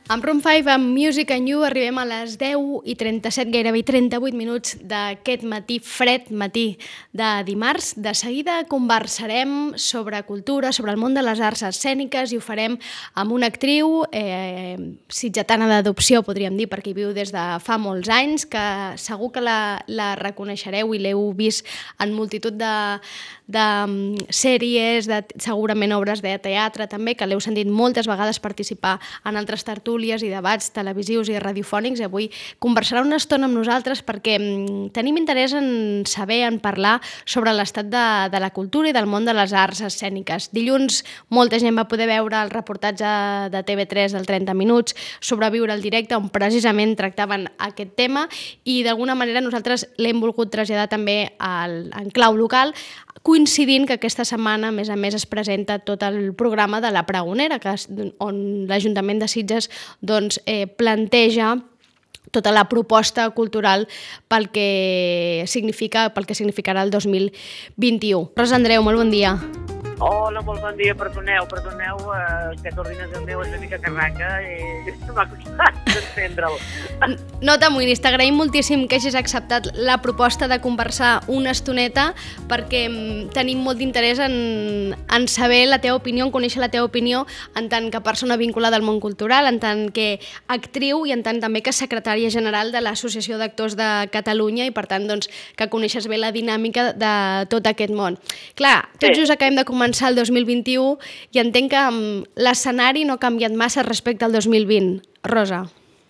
Amb Room 5, amb Music and You, arribem a les 10:37, gairebé 38 minuts d'aquest matí, fred matí de dimarts. De seguida conversarem sobre cultura, sobre el món de les arts escèniques, i ho farem amb una actriu sitgetana d'adopció, podríem dir, perquè hi viu des de fa molts anys, que segur que la reconeixereu i l'heu vist en multitud de sèries, segurament obres de teatre també, que l'heu sentit moltes vegades participar en altres tertúlies i debats televisius i radiofònics, i avui conversarà una estona amb nosaltres perquè tenim interès en saber, en parlar sobre l'estat de la cultura i del món de les arts escèniques. Dilluns molta gent va poder veure el reportatge de TV3 del 30 minuts sobre Viure al directe, on precisament tractaven aquest tema, i d'alguna manera nosaltres l'hem volgut traslladar també en clau local, coincidint que aquesta setmana, a més, es presenta tot el programa de la Pregonera, on l'Ajuntament de Sitges planteja tota la proposta cultural pel que significarà el 2021. Rosa Andreu, molt bon dia. Hola, molt bon dia. Perdoneu que l'ordinador meu és una mica carraca i no m'ha costat d'entendre'l. No t'amoïnis, t'agraïm moltíssim que hagis acceptat la proposta de conversar una estoneta, perquè tenim molt d'interès en saber la teva opinió, en conèixer la teva opinió en tant que persona vinculada al món cultural, en tant que actriu i en tant també que secretària general de l'Associació d'Actors de Catalunya, i per tant que coneixes bé la dinàmica de tot aquest món. Clar, tot just acabem de començar el 2021 i entenc que l'escenari no ha canviat massa respecte al 2020. Rosa.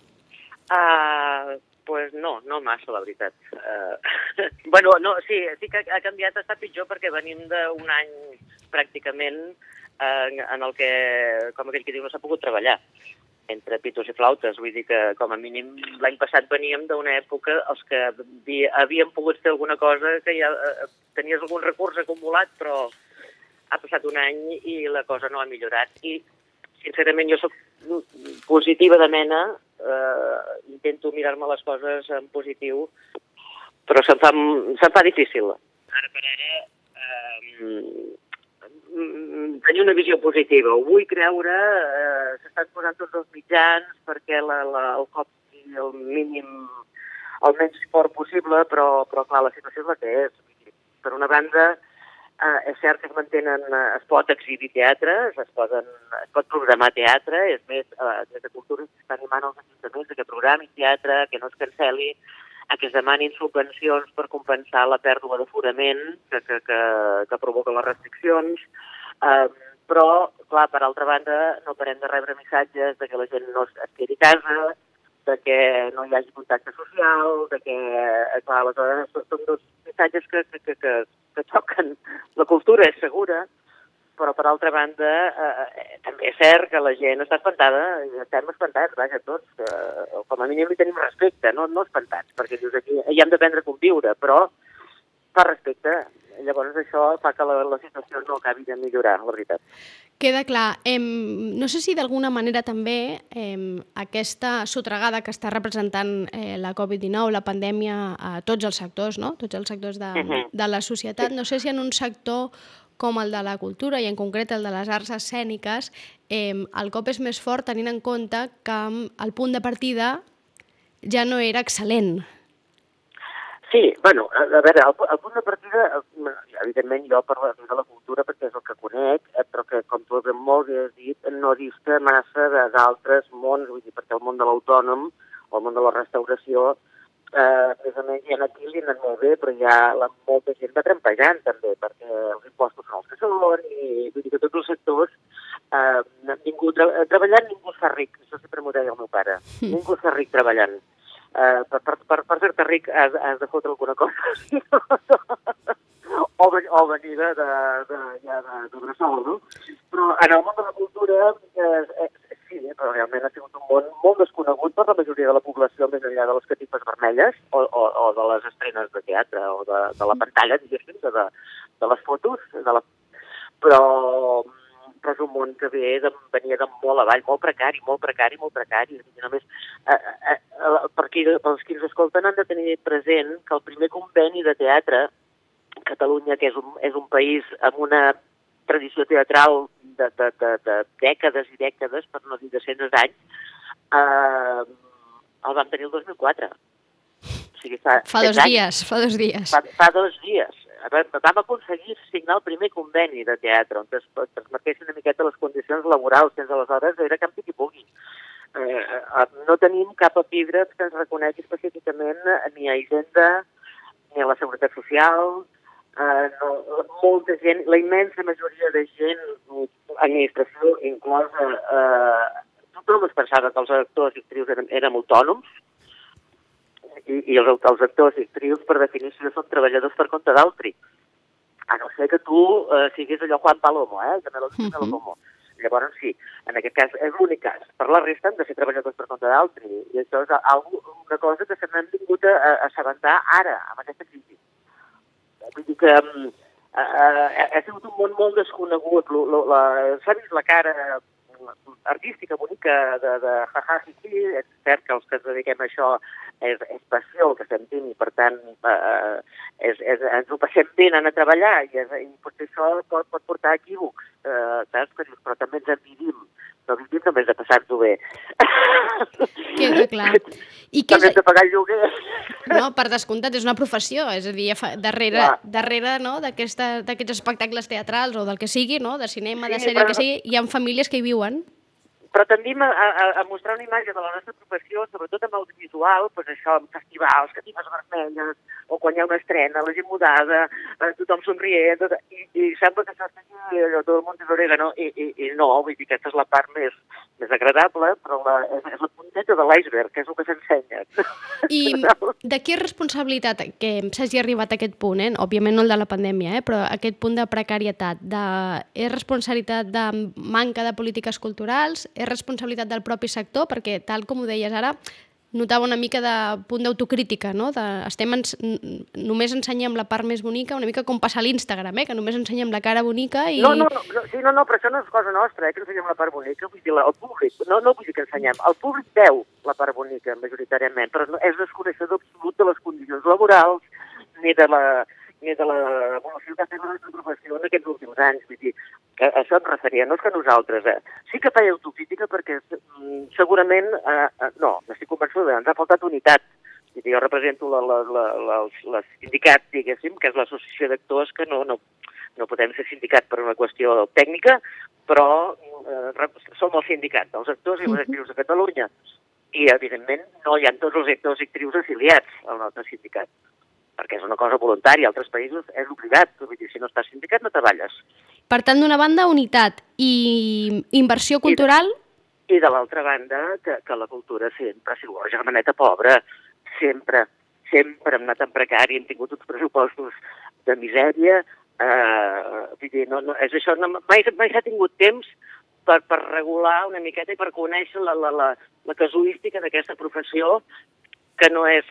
Pues no massa, la veritat. Bueno, no, sí que ha canviat, està pitjor, perquè venim d'un any pràcticament en el que, com aquell que diu, no s'ha pogut treballar entre pitos i flautes. Vull dir que, com a mínim, l'any passat veníem d'una època els que havíem pogut fer alguna cosa, que ja tenies algun recurs acumulat, però ha passat un any i la cosa no ha millorat. I, sincerament, jo soc positiva de mena, intento mirar-me les coses en positiu, però se'm fa difícil. Ara per ara, tenir una visió positiva. Ho vull creure, s'estan posant tots els mitjans perquè el cop sigui el mínim, el menys fort possible, però clar, la situació és la que és. Per una banda, és cert que es pot exhibir teatre, es pot programar teatre, és més, des de Cultura s'està animant els ajuntaments que programin teatre, que no es canceli, que es demanin subvencions per compensar la pèrdua d'aforament que provoquen les restriccions, però, clar, per altra banda, no parem de rebre missatges de que la gent no es quedi a casa, de que no hi hagi contacte social, de que, clar, aleshores són dos missatges que toquen. La cultura és segura, però per altra banda també és cert que la gent està espantada, i estem espantats, vaja, tots, com a mínim li tenim respecte, no espantats, perquè dius aquí hi hem d'aprendre a conviure, però per respecte. Llavors això fa que la situació no acabi de millorar, la veritat. Queda clar. No sé si d'alguna manera també aquesta sotregada que està representant la Covid-19, la pandèmia, a tots els sectors, no? Tots els sectors de la societat. No sé si en un sector com el de la cultura, i en concret el de les arts escèniques, el cop és més fort tenint en compte que el punt de partida ja no era excel·lent. Sí, bueno, a veure, el punt de partida, evidentment jo parlo de la cultura perquè és el que conec, però que, com tu molt bé has dit, no dista massa d'altres mons, vull dir, perquè el món de l'autònom o el món de la restauració, més o menys ja aquí li anen molt bé, però ja molta gent va trampejant també, perquè els impostos són els que són, i vull dir que tots els sectors, treballant ningú es fa ric, això sempre m'ho deia el meu pare, ningú es fa ric treballant. Per fer-te ric has de fotre alguna cosa o venir de bressol, no? Però en el món de la cultura sí, però realment ha sigut un món molt desconegut per la majoria de la població, més enllà de les catifes vermelles o de les estrenes de teatre o de la pantalla, diguéssim, de les fotos, però és un món que venia de molt avall, molt precari. Només, pels qui ens escolten han de tenir present que el primer conveni de teatre, Catalunya, que és un país amb una tradició teatral de dècades i dècades, per no dir de centenars d'anys, el vam tenir el 2004. O sigui, fa 2 dies, fa 2 dies. Fa 2 dies. Vam aconseguir signar el primer conveni de teatre, on es marquessin una miqueta les condicions laborals, fins aleshores era campi qui pugui. No tenim cap epígraf que ens reconegui específicament ni a Hisenda, ni a la Seguretat Social, molta gent, la immensa majoria de gent, administració inclosa, tothom es pensava que els actors i actrius érem autònoms, i els actors i actrius, per definició, són treballadors per compte d'altri. A no ser que tu siguis allò Juan Palomo, de Melodía Palomo. Llavors, sí, en aquest cas és l'únic cas. Per la resta hem de ser treballadors per compte d'altri. I això és una cosa que se n'hem vingut a assabentar ara, amb aquesta crisi. Vull dir que ha sigut un món molt desconegut. S'ha vist la cara artística bonica de jaja, sí, és cert que els que ens dediquem a això és passió el que sentim i per tant ens ho passem bé anant a treballar i potser això pot portar a equívocs, saps? Però també ens en vivim, no vivim només de passar-ho bé. Queda clar. També hem de pagar el lloguer. No, per descomptat, és una professió, és a dir, darrere no, d'aquests espectacles teatrals o del que sigui, no, de cinema, de sèrie, que sigui, hi ha famílies que hi viuen. Però tendim a mostrar una imatge de la nostra professió, sobretot amb audiovisual, doncs això, amb festivals, catifes vermelles, o quan hi ha una estrena, la gent mudada, tothom somrient, i sembla que això estigui allò, tot el món és orégano, i no, vull dir que aquesta és la part més agradable, però és la punteta de l'iceberg, que és el que s'ensenya. I de qui és responsabilitat que s'hagi arribat a aquest punt, òbviament no el de la pandèmia, però aquest punt de precarietat, és responsabilitat de manca de polítiques culturals, és responsabilitat del propi sector, perquè tal com ho deies ara, notava una mica de punt d'autocrítica, no? Només ensenyem la part més bonica, una mica com passa a l'Instagram, que només ensenyem la cara bonica i... No, però això no és cosa nostra, que ensenyem la part bonica, vull dir, el públic, no vull dir que ensenyem, el públic veu la part bonica, majoritàriament, però és desconeixedor absolut de les condicions laborals, ni de l'evolució que ha fet la nostra professió en aquests últims anys, vull dir, que això em referia, no és que nosaltres, sí que feia autocrítica perquè segurament, no, estic convençuda, ens ha faltat unitat. Jo represento el sindicat, diguéssim, que és l'associació d'actors, que no podem ser sindicat per una qüestió tècnica, però som el sindicat dels actors i les actrius de Catalunya. I, evidentment, no hi ha tots els actors i actrius afiliats al nostre sindicat, perquè és una cosa voluntària. A altres països és obligat, vull dir, si no estàs sindicat no treballes. Per tant, d'una banda, unitat i inversió cultural... I de l'altra banda, que la cultura sempre ha sigut la germaneta pobra, sempre hem anat en precari, hem tingut uns pressupostos de misèria, vull dir, és això, mai s'ha tingut temps per regular una miqueta i per conèixer la casuística d'aquesta professió, que no és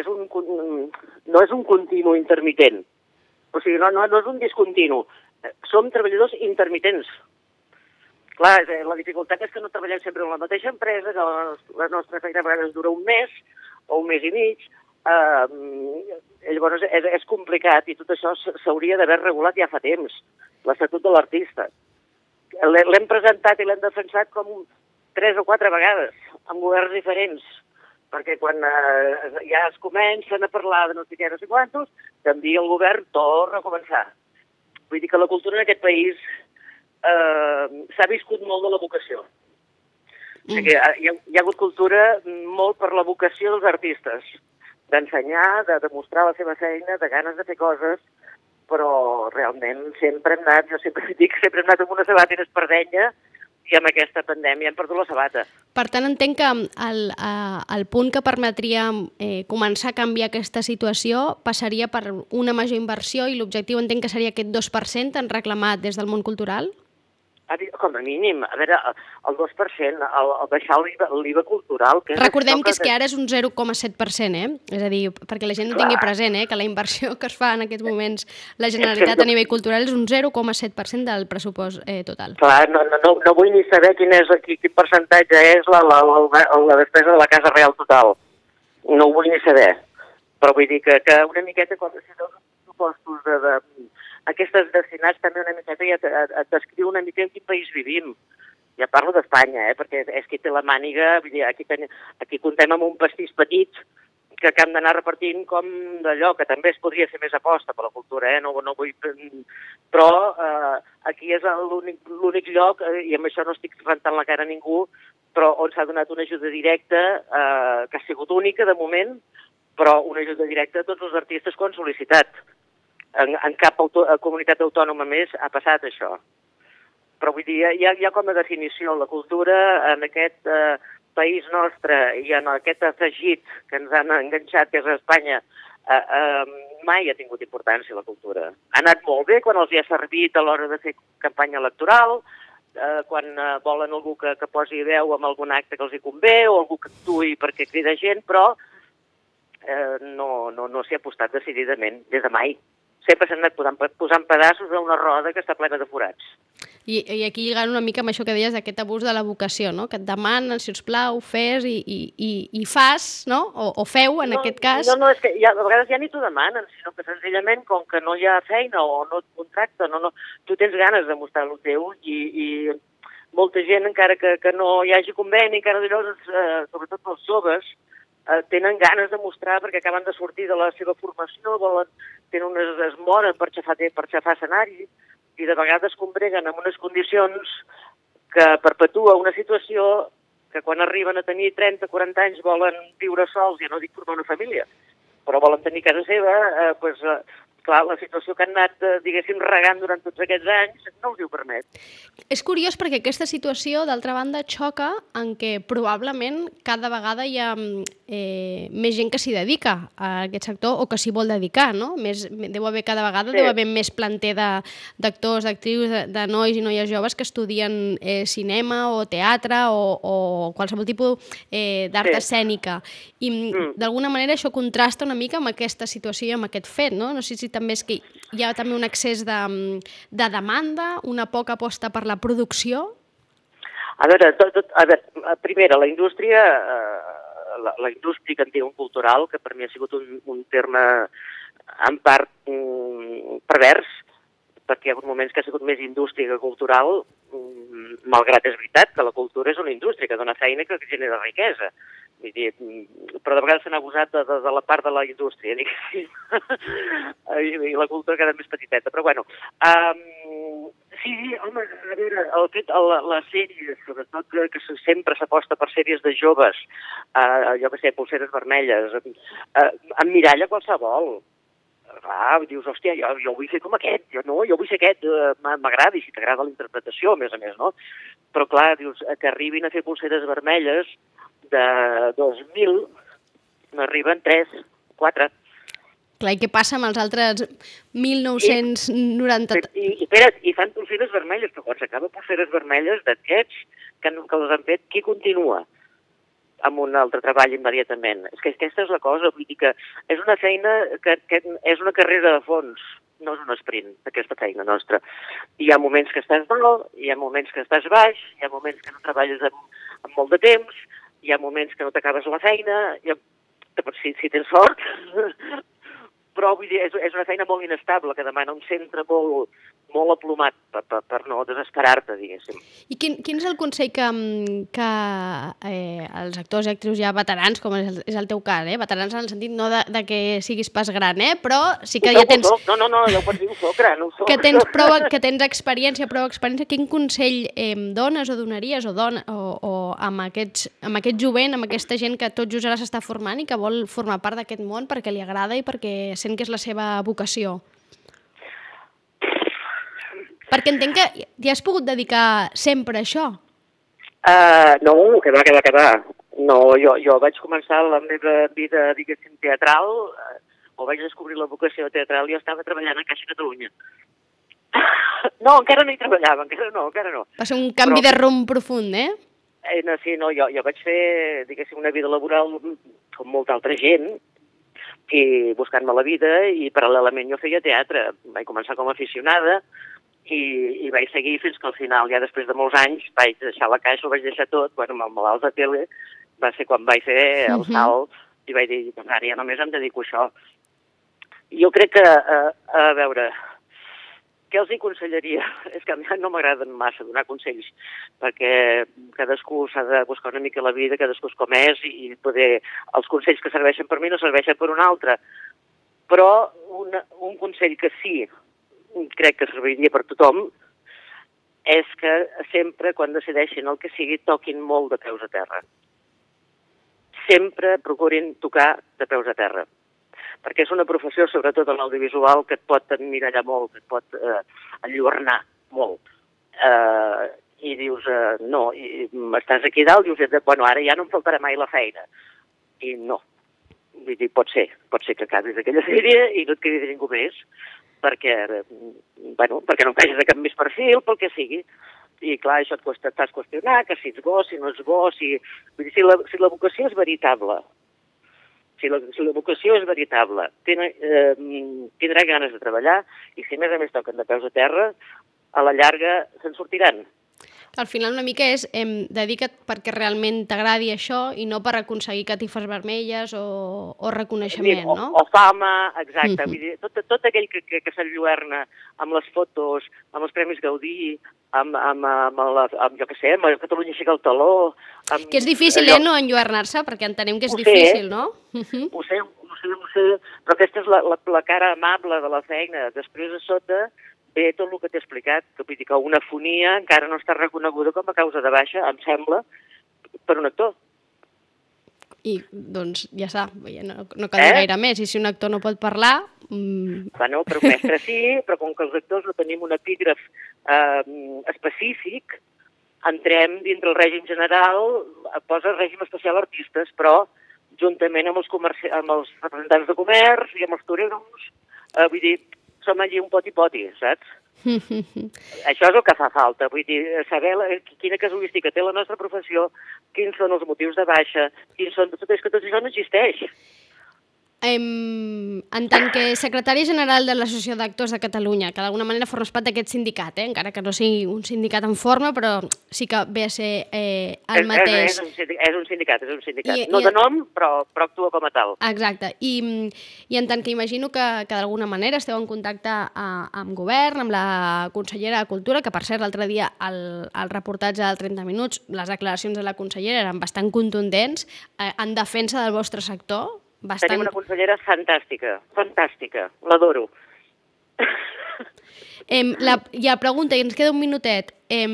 un continu intermitent, o sigui, no és un discontinu, som treballadors intermitents. Clar, la dificultat és que no treballem sempre en la mateixa empresa, que la nostra feina a vegades dura un mes o un mes i mig, llavors és complicat i tot això s'hauria d'haver regulat ja fa temps, l'Estatut de l'Artista. L'hem presentat i l'hem defensat com 3 o 4 vegades, amb governs diferents, perquè quan ja es comencen a parlar de no sé què, no sé quantos, canvia el govern, torna a començar. Vull dir que la cultura en aquest país s'ha viscut molt de la vocació. O sigui, hi ha hagut cultura molt per la vocació dels artistes, d'ensenyar, de demostrar la seva feina, de ganes de fer coses, però realment sempre hem anat, jo sempre dic, sempre hem anat amb una sabata espardenya, i amb aquesta pandèmia hem perdut la sabata. Per tant, entenc que el punt que permetria començar a canviar aquesta situació passaria per una major inversió i l'objectiu entenc que seria aquest 2% en reclamat des del món cultural? Com a mínim, a veure, el 2%, el baixar l'IVA cultural... Recordem que és que ara és un 0,7%, És a dir, perquè la gent no tingui present, que la inversió que es fa en aquests moments la Generalitat a nivell cultural és un 0,7% del pressupost total. Clar, no vull ni saber quin percentatge és la despesa de la Casa Real total. No ho vull ni saber. Però vull dir que una miqueta, com si els pressupostos aquestes destinats també una miqueta i et descriu una mica en quin país vivim. Ja parlo d'Espanya, perquè és qui té la màniga, vull dir, aquí contem amb un pastís petit que hem d'anar repartint com d'allò, que també es podria fer més aposta per la cultura, no vull... Però aquí és l'únic lloc, i amb això no estic rentant la cara a ningú, però on s'ha donat una ajuda directa, que ha sigut única de moment, però una ajuda directa a tots els artistes que ho han sol·licitat. En cap comunitat autònoma més ha passat això. Però vull dir, ja com a definició, la cultura en aquest país nostre i en aquest afegit que ens han enganxat, que és Espanya, mai ha tingut importància la cultura. Ha anat molt bé quan els hi ha servit a l'hora de fer campanya electoral, quan volen algú que posi veu en algun acte que els hi convé o algú que actuï perquè crida gent, però no s'hi ha apostat decididament, des de mai. Sempre s'han anat posant pedaços a una roda que està plena de forats. I aquí lligant una mica amb això que deies d'aquest abús de la vocació, no? Que et demanen, si us plau, fes i fas, no? O feu, en aquest cas. No, és que a vegades ja ni t'ho demanen, sinó que senzillament, com que no hi ha feina o no et contracten, tu tens ganes de mostrar el teu i molta gent, encara que no hi hagi conveni, encara llavors, sobretot els joves, tenen ganes de mostrar perquè acaben de sortir de la seva formació, es moren per xafar escenari, i de vegades combreguen en unes condicions que perpetua una situació que quan arriben a tenir 30-40 anys volen viure sols, ja no dic formar una família, però volen tenir casa seva, clar, la situació que han anat, diguéssim, regant durant tots aquests anys no els ho permet. És curiós perquè aquesta situació, d'altra banda, xoca en què probablement cada vegada hi ha més gent que s'hi dedica a aquest sector o que s'hi vol dedicar, no? Deu haver més planter d'actors, d'actrius, de nois i noies joves que estudien cinema o teatre o qualsevol tipus d'art escènica. I d'alguna manera això contrasta una mica amb aquesta situació i amb aquest fet, no? No sé si també és que hi ha també un excés de demanda, una poca aposta per la producció? A veure, primera, la indústria que en diuen cultural, que per mi ha sigut un terme en part pervers, perquè hi ha hagut moments que ha sigut més indústria que cultural, malgrat és veritat que la cultura és una indústria que dona feina i que genera riquesa. Vull dir, però de vegades s'han abusat de la part de la indústria, diguéssim, i la cultura queda més petiteta, però bueno. Sí, home, a veure, les sèries, sobretot que sempre s'aposta per sèries de joves, jo què sé, Polseres vermelles, emmiralla qualsevol. Dius, hòstia, jo vull fer com aquest, jo vull ser aquest, m'agrada, i si t'agrada la interpretació, a més, no? Però clar, dius, que arribin a fer Polseres vermelles de 2000, n'arriben 3, 4. Clar, i què passa amb els altres 1990... I espera't, i fan Polseres vermelles, però quan s'acaba Polseres vermelles d'aquests que els han fet, qui continua amb un altre treball immediatament? És que aquesta és la cosa, vull dir que és una feina que és una carrera de fons, no és un sprint, aquesta feina nostra. Hi ha moments que estàs dalt, hi ha moments que estàs baix, hi ha moments que no treballes amb molt de temps, hi ha moments que no t'acabes la feina, si tens sort, però vull dir, és una feina molt inestable, que demana un centre molt aplomat per no desesperar-te, diguéssim. I quin és el consell que els actors i actrius ja veterans, com és el teu cas, veterans en el sentit no de que siguis pas gran, però sí que ja tens... No, ja ho pots dir, ho soc, no ho soc. Que tens experiència, quin consell dones o donaries o amb aquest jovent, amb aquesta gent que tot just ara s'està formant i que vol formar part d'aquest món perquè li agrada i perquè sent que és la seva vocació? Perquè entenc que t'hi has pogut dedicar sempre a això. No, que va. No, jo vaig començar la meva vida, diguéssim, teatral, o vaig descobrir la vocació teatral, jo estava treballant a Caixa Catalunya. No, encara no hi treballava, encara no. Va ser un canvi de rumb profund, Sí, jo vaig fer, diguéssim, una vida laboral com molta altra gent, i buscant-me la vida, i paral·lelament jo feia teatre. Vaig començar com a aficionada, i vaig seguir fins que al final, ja després de molts anys, vaig deixar la caixa, ho vaig deixar tot, amb el malalt de tele, va ser quan vaig fer el salt, i vaig dir, ara ja només em dedico a això. Jo crec que, a veure, Què els aconsellaria? És que a mi no m'agraden massa donar consells, perquè cadascú s'ha de buscar una mica la vida, cadascú és com és, i poder els consells que serveixen per mi no serveixen per un altre. Però un consell que sí crec que serviria per tothom és que sempre, quan decideixin el que sigui, toquin molt de peus a terra. Sempre procurin tocar de peus a terra. Perquè és una professió, sobretot en l'audiovisual, que et pot emmirallar molt, que et pot enlluernar molt. I dius, no, i estàs aquí dalt i dius, bueno, ara ja no em faltarà mai la feina. I no. Vull dir, pot ser que acabis aquella sèrie i no et quedi ningú més, perquè no encaixes a cap més perfil, pel que sigui. I clar, això t'has qüestionar, que si ets bo, si no ets bo, vull dir, si la vocació és veritable, si la vocació és veritable, tindrà ganes de treballar i si a més toquen de peus a terra, a la llarga se'n sortiran. Al final una mica és dedica't perquè realment t'agradi això i no per aconseguir catifes vermelles o reconeixement, no? O fama, exacte. Vull dir, tot aquell que s'enlluerna amb les fotos, amb els Premis Gaudí, amb jo què sé, amb Catalunya aixeca el taló... Que és difícil, no, enlluernar-se, perquè entenem que és difícil, no? Ho sé, però aquesta és la cara amable de la feina. Després, a sota, ve tot el que t'he explicat, que vull dir que una fonia encara no està reconeguda com a causa de baixa, em sembla, per un actor. I, doncs, ja està, no cal dir gaire més. I si un actor no pot parlar... Bueno, però un mestre sí, però com que els actors no tenim un epígraf específic, entrem dintre el règim general, posa règim especial artistes, però juntament amb els representants de comerç i amb els toreros, vull dir, som allí un poti-poti, saps? Això és el que fa falta, vull dir, saber quina casuística té la nostra professió, quins són els motius de baixa, quins són... Tot això no existeix. En tant que secretari general de l'Associació d'Actors de Catalunya, que d'alguna manera formes part d'aquest sindicat, encara que no sigui un sindicat en forma, però sí que ve a ser el mateix. És un sindicat. No de nom, però actua com a tal. Exacte. I en tant que imagino que d'alguna manera esteu en contacte amb govern, amb la consellera de Cultura, que per cert l'altre dia el reportatge del 30 minuts, les declaracions de la consellera eren bastant contundents en defensa del vostre sector. Tenim una consellera fantàstica, l'adoro. Ja pregunta, i ens queda un minutet,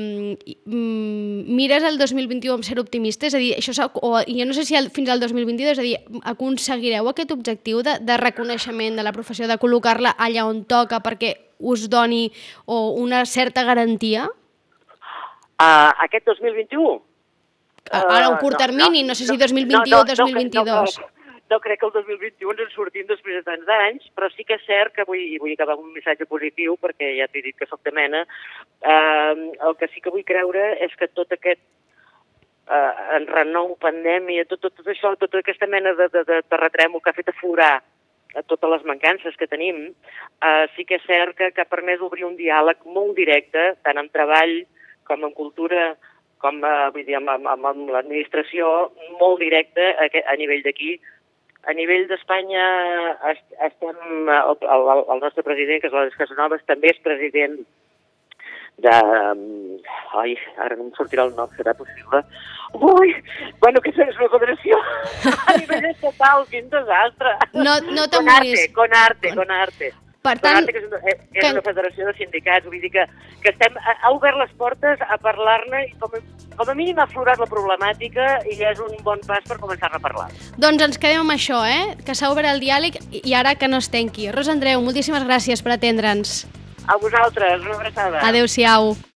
mires el 2021 amb ser optimista? És a dir, jo no sé si fins al 2022, és a dir, aconseguireu aquest objectiu de reconeixement de la professió, de col·locar-la allà on toca perquè us doni una certa garantia? Aquest 2021? Ara, un curt termini, no sé si 2021 o 2022. No crec que el 2021 ens sortim després de tants anys, però sí que és cert que vull acabar amb un missatge positiu, perquè ja t'he dit que soc de mena. El que sí que vull creure és que tot aquest enrenou, pandèmia, tot això, tota aquesta mena de terratrèmol que ha fet aflorar totes les mancances que tenim, sí que és cert que ha permès obrir un diàleg molt directe, tant en treball com en cultura, com amb l'administració, molt directe a nivell d'aquí. A nivell d'Espanya estem, el nostre president, que és l'Àlex Casanovas, també és president de... Ai, ara no em sortirà el nom, serà possible? Ui, bueno, que és una federació a nivell estatal, quin desastre. No t'amoris. Con arte. Per tant, és una federació de sindicats, vull dir que ha obert les portes a parlar-ne i com a mínim ha aflorat la problemàtica i ja és un bon pas per començar a parlar. Doncs ens quedem amb això, que s'ha obert el diàleg i ara que no es tanqui. Rosa Andreu, moltíssimes gràcies per atendre'ns. A vosaltres, una abraçada. Adéu-siau.